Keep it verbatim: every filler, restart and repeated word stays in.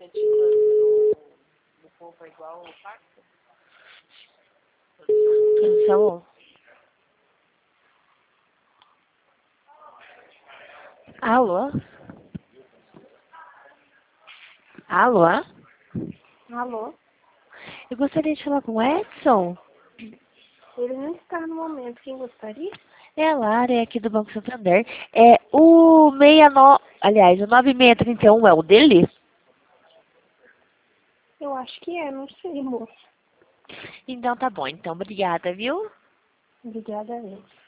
de câncer no povo é igual ao Parkinson? Cancelou. Alô? Alô? Alô? Eu gostaria de falar com o Edson. Ele não está no momento. Quem gostaria? É a Lara, é aqui do Banco Santander. É o sessenta e nove, aliás, o nove seis três um é o dele? Eu acho que é, não sei, moço. Então tá bom, então obrigada, viu? Obrigada a ele.